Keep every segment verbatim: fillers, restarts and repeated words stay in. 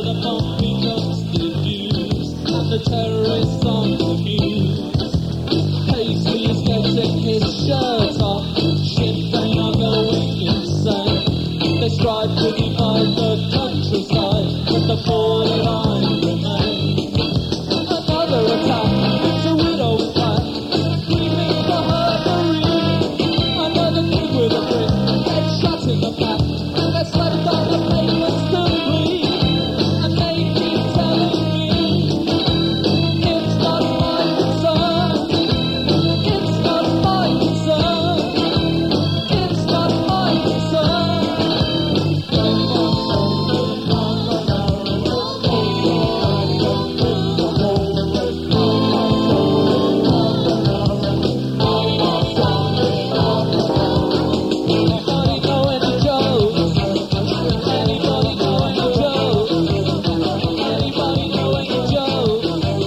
the bomb becomes diffused and the terrorists on the news. Paisley's getting his shirt off, Sinn Féin are going insane. They strive to divide the countryside, but the borderline remains. Another attack, it's a widow's flat, leaving the herdery. Another kid with a brick, head shot in the back, and they're slept on the pavements to bleed. And they keep telling me, it's not my concern, it's not my concern, it's not my concern. Anybody know any jokes? Anybody know any jokes? Anybody know any jokes?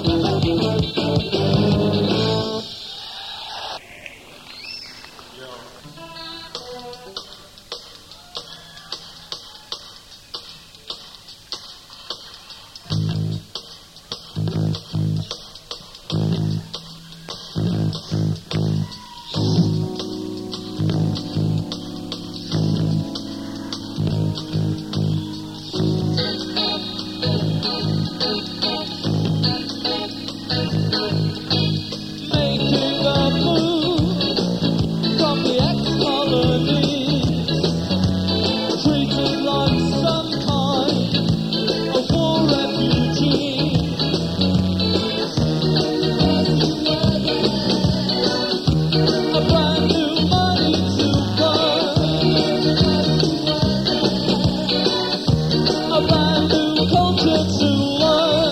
Making a move from the ex-colonies, treated like some kind of war refugee. A brand new money to burn, a brand new culture to learn.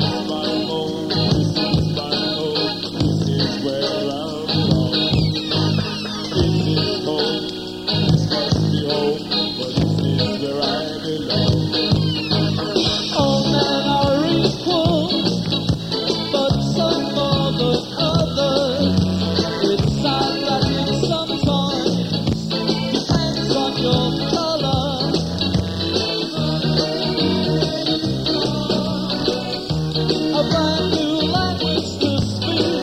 All men are equal, but some more than others. It's sad that it sometimes depends on your color. A brand new language to speak,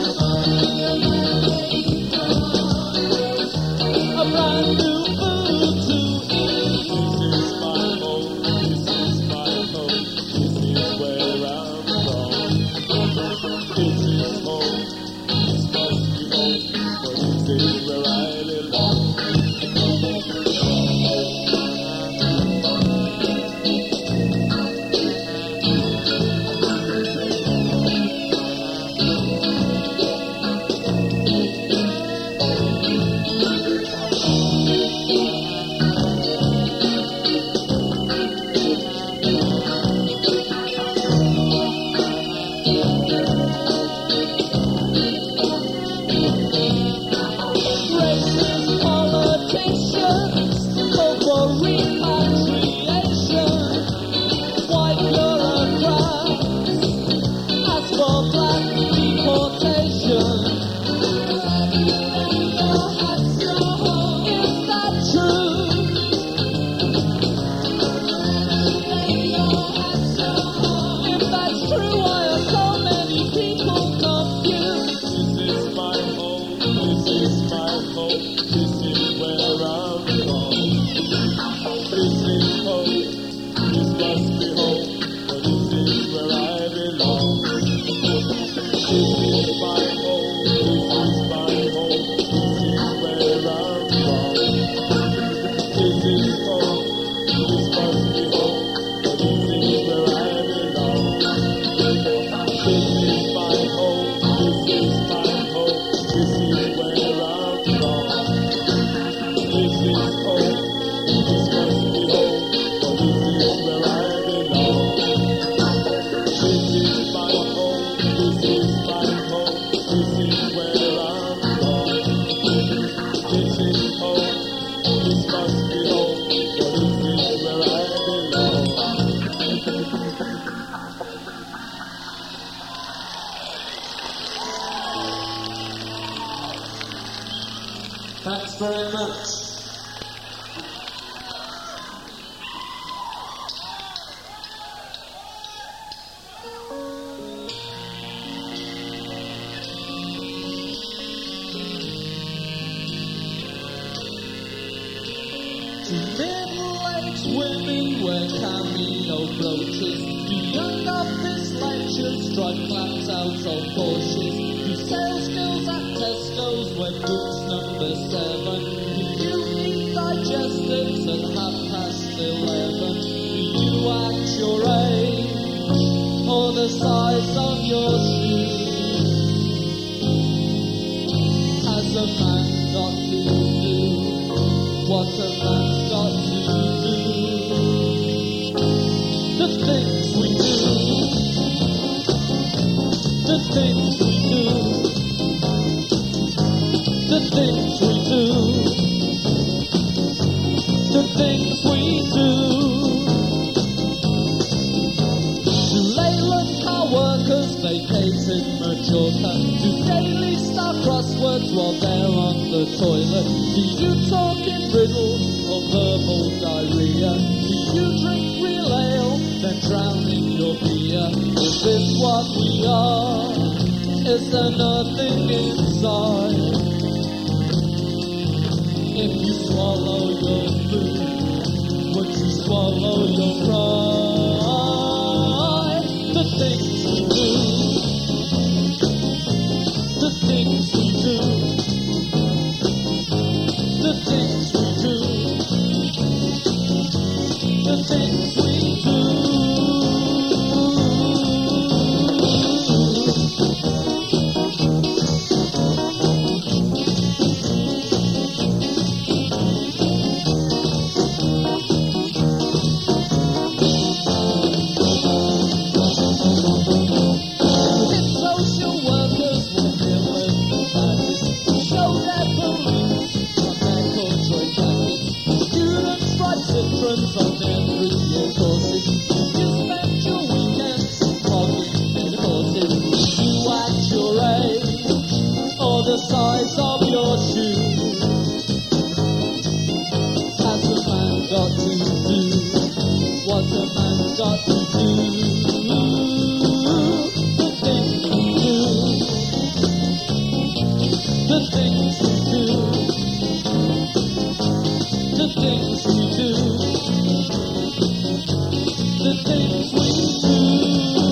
a brand new food to eat. Racist politicians call for repatriation. White bureaucrats ask for black deportation. Is that true? If that's true, why are so many people confused? This is my home, this is my home, this is where I'm from. This is home, this must be home, but this is where I belong. This is my home, this is my home, this is where I'm from. This is home, this must be home, but this is where I belong. This is my home, this is my home, this is where I'm from. This is home, this must be home, but this is where I belong. This is my home, this is my home, this is where I'm from. This is home, this must be home, but this is where I belong. Thanks very much. no brooches. Do young office lectures drive clams out of Porsches? Do sales girls at Tesco's wear boots number seven? Do you eat digestives at half past eleven? Do you act your age or the size of your shoes? Has a man got to do what a man's got to do? The things we do, the things we do, the things we do, the things we do. Do Leyland car workers vacate in Majorca? Do daily star crosswords while they're on the toilet? Do you talk in riddles or verbal diarrhea? Do you drink real ale, then drown in your beer? Is this what we are? Is there nothing inside? If you swallow your food, would you swallow your pride? The things we do, the things we do, the things we do, the things we do. The size of your shoe. Has a man got to do what a man got to do? The things we do, the things we do, the things we do, the things we do.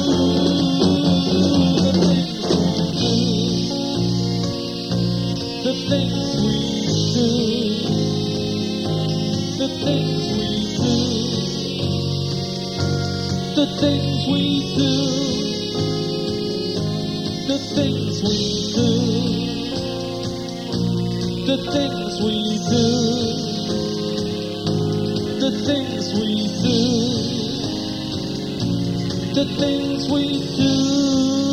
The things we do, the things we do, the things we do, the things we do, the things we do, the things we do, the things we do.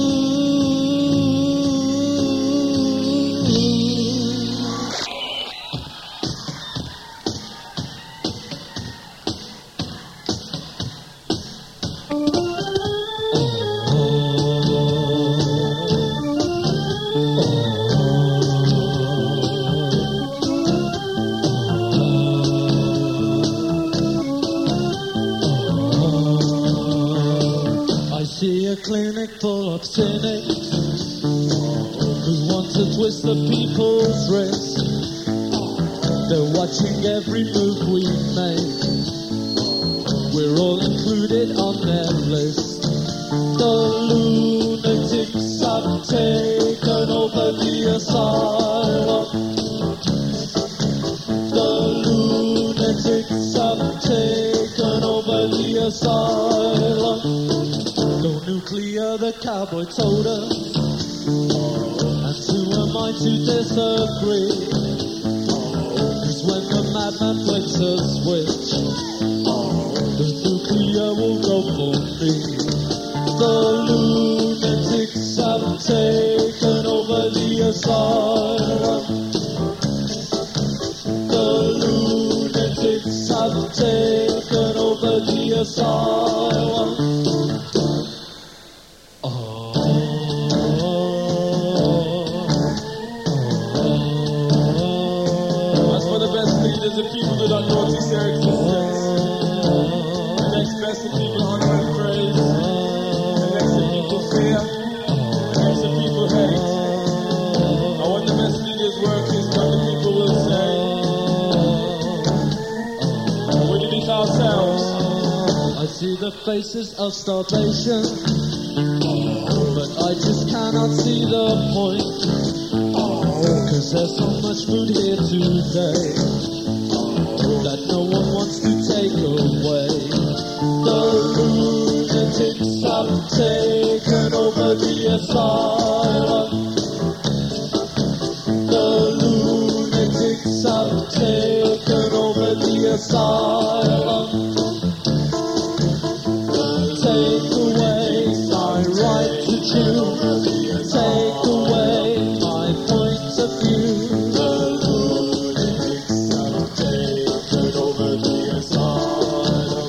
Clinic full of cynics who want to twist the people's wrist. They're watching every move we make. We're all included on their list. The lunatics have taken over the asylum. The lunatics have taken over the asylum. Go nuclear, the cowboy told us, and who am I to disagree? Cause when the madman flicks a switch, the nuclear will go for me. The lunatics have taken over the asylum. The lunatics have taken over the asylum. The people that don't notice their existence. The next best of people on that phrase. faces of starvation. But I just cannot see the point, cause there's so much food here today that no one wants to take away. The lunatics have taken over the asylum. The lunatics have taken over the asylum. Take away my right to choose. Take away my point of view. The lunatics have taken over the asylum.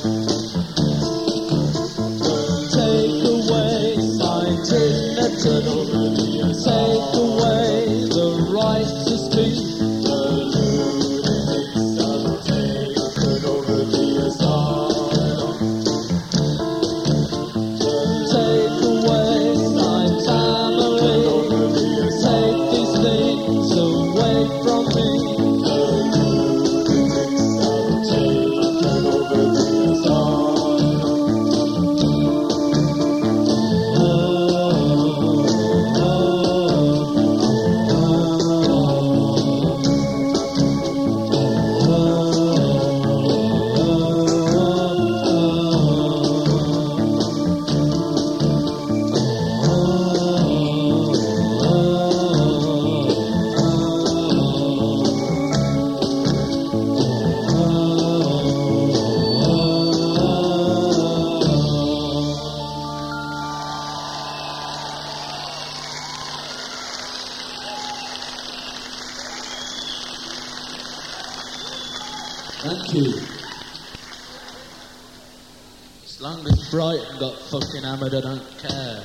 Take away my dignity. Take away the right to speak. The lunatics have taken over the asylum. Take away my family. Take these things away from me. The lunatics have taken over the asylum. Thank you. As long as Brighton got fucking hammered, I don't care.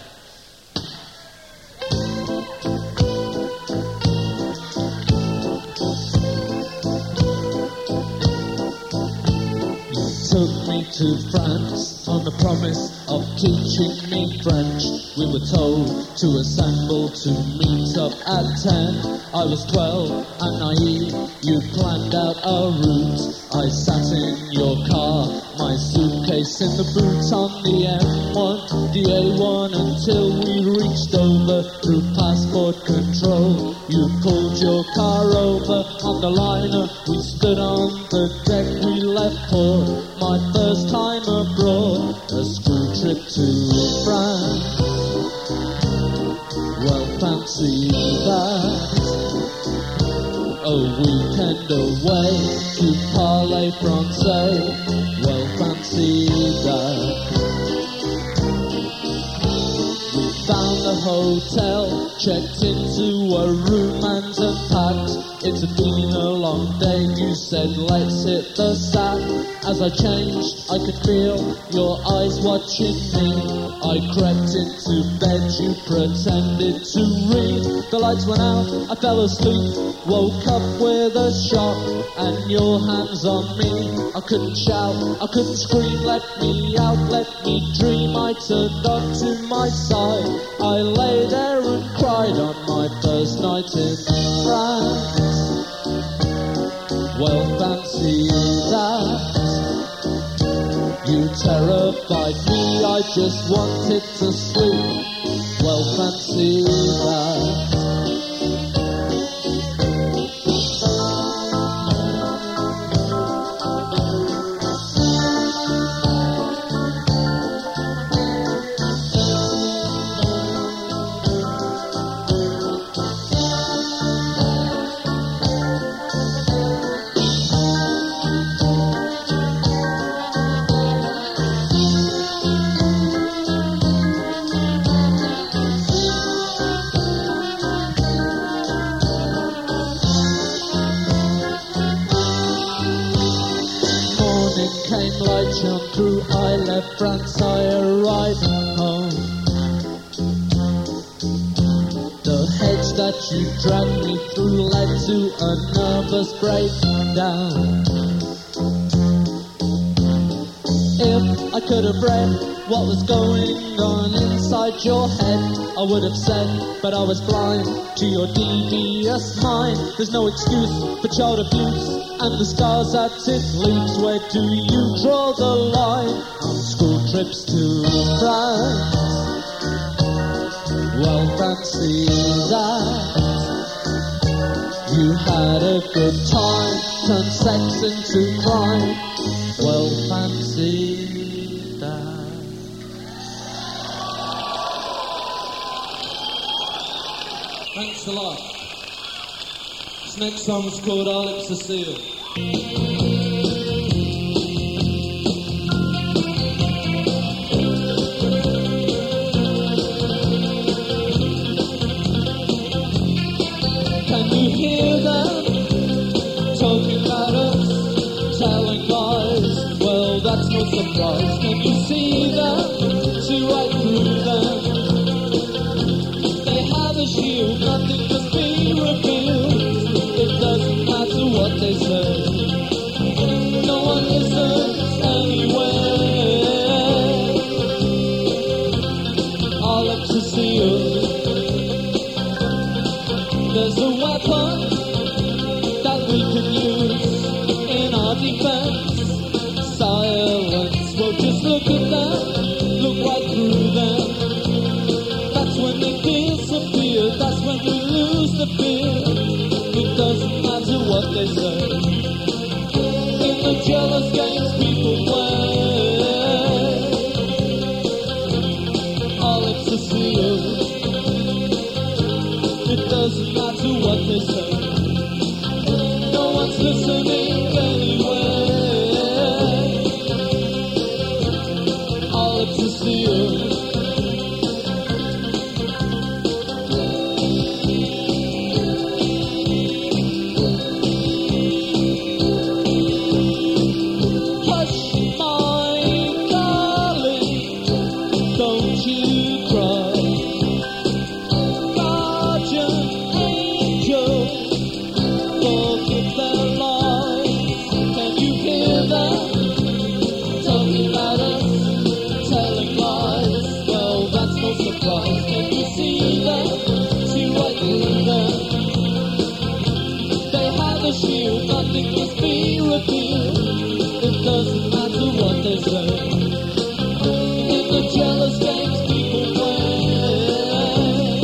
You took me to France on the promise of teaching me French. We were told to assemble to meet up at ten. I was twelve and naive, you planned out our route. I sat in your car, my suitcase in the boot on the M one, the A one, until we reached over through passport control. You pulled your car over on the liner, we stood on the deck, we left port. My first time abroad, a school trip to France. Well, fancy that. A weekend away to Parler Francais. Well, fancy that. We found a hotel, checked into a room and unpacked. It had been a long day, you said let's hit the sack. As I changed, I could feel your eyes watching me. I crept into bed, you pretended to read. The lights went out, I fell asleep, woke up with a shock, and your hands on me. I couldn't shout, I couldn't scream, let me out, let me dream. I turned up to my side, I lay there and cried on my first night in France. Well, fancy that. You terrified me, I just wanted to sleep. Well, fancy that. Came light shone through, I left France, I arrived home. The hedge that you dragged me through led to a nervous breakdown. If I could have read what was going on inside your head, I would have said, but I was blind to your devious mind. There's no excuse for child abuse and the scars that it leaves. Where do you draw the line? On school trips to France. Well, fancy that. You had a good time, turned sex into crime. Well, fancy that. Thanks a lot. This next song's called Alex Cecile. You hear them talking about us, telling lies. Well, that's no surprise. Can you see them? See right through them. They have a shield, nothing can be revealed. It doesn't matter what they say. No one listens anyway. Alex Cecile. There's a weapon that we can use in our defense. Silence. Well, just look at them, look right through them. That's when they disappear, that's when we lose the fear. It doesn't matter what they say. In the jealous games people play. Alex Cecile. It doesn't matter what they say. No one's listening anyway. Alex Cecile. Hush, my darling, don't you cry. Can you see them? See right through them. They have a shield, nothing must be revealed. It doesn't matter what they say. In the jealous games people play.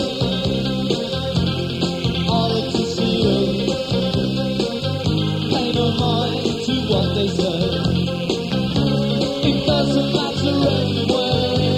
Alex Cecile. Pay no mind to what they say. It doesn't matter anyway.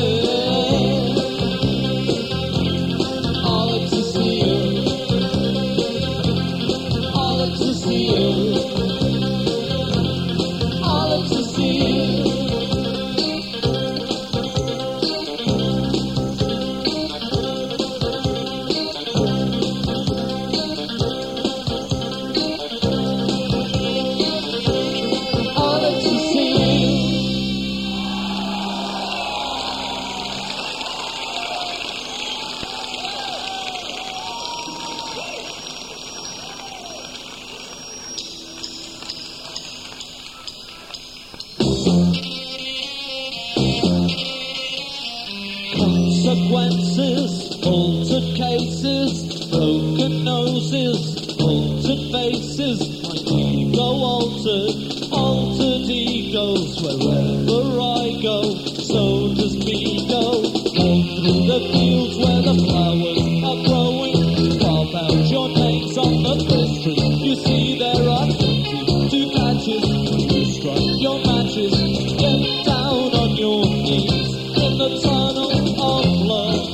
Consequences, altered cases, broken noses, altered faces, my ego altered, altered egos, wherever I go, so does me go. Walk through the fields where the flowers are growing, carve out your names on the history, you see there are twenty-two patches, you strike your matches, get down on your knees, in the tunnel of love.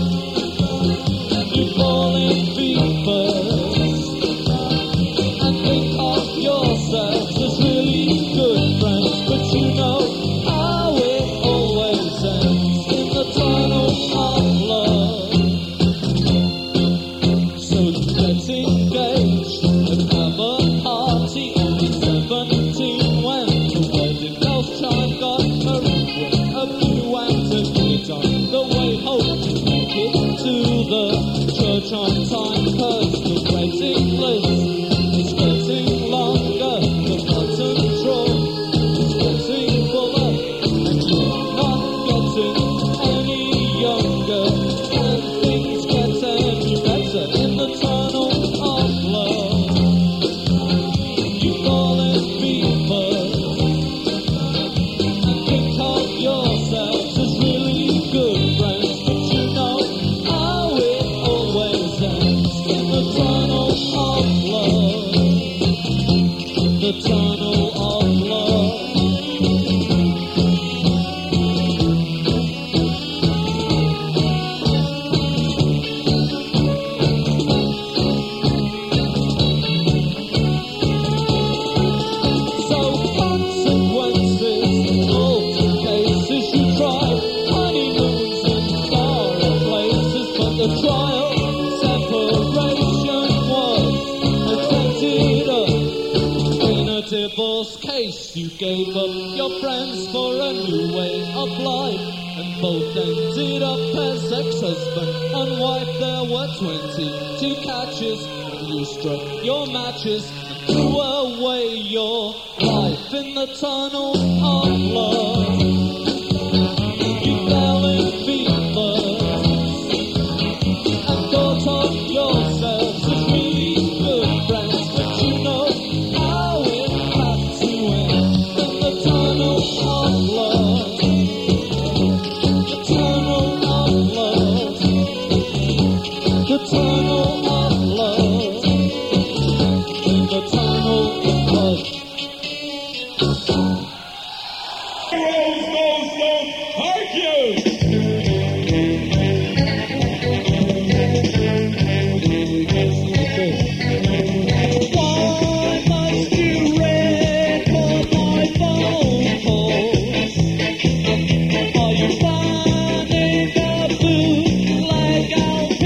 You fall in feet first and think of yourselves as really good friends, but you know how it always ends in the tunnel of love. So you get engaged and have a party on the seventeen when the wedding bells chime, got a ring, a few and a gate on the way home to make it to the church on time, cause the waiting list is getting longer, the button drawer is getting fuller, and you're not getting any younger, and things get any better in the tunnel of love. You fall in feet first and think of yourself you gave up your friends for a new way of life, and both ended up as ex-husband and wife. There were twenty-two catches when you struck your matches and threw away your life in the tunnel of love. You fell in fever and thought of yourselves as really good friends, but you know how it had to end in the tunnel of love. The tunnel of love. The tunnel of love. In the tunnel of love. Rose, rose, rose, thank you! Why must you record my phone calls? Are you planning a bootleg L P?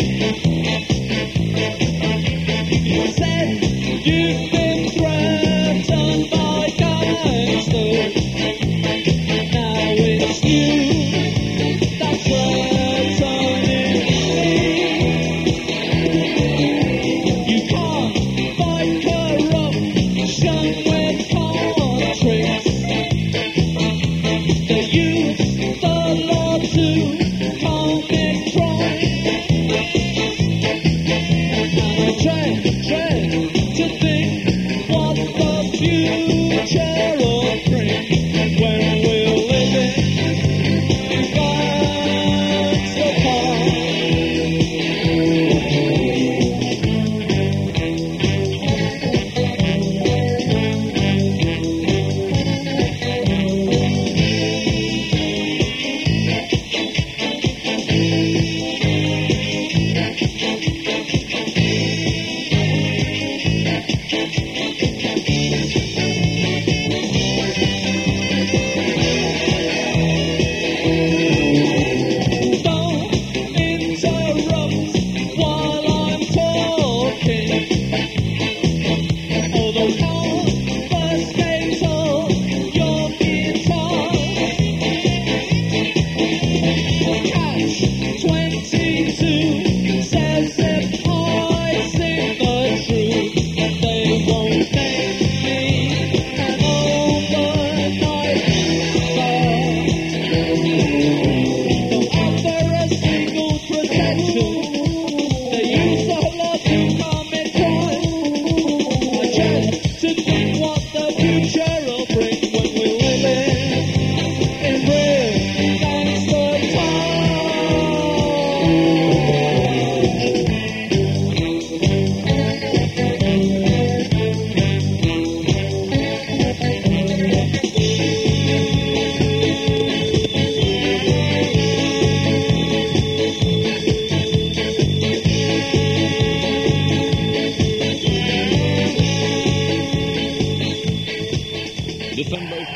You said you've been threatened by gangsters. Now it's you that's threatening me. You can't fight corruption with countries that use the law to commit crime. And I try, try to think what the future will bring when we're living in Gangsta Park. Don't interrupt while I'm talking. Although confiscator your guitar. Catch twenty-two says if I sing the truth, they won't make me an overnight star. Don't offer a single protection. They use the law to commit crime. I dread to think what the future will bring when we live in real gangster December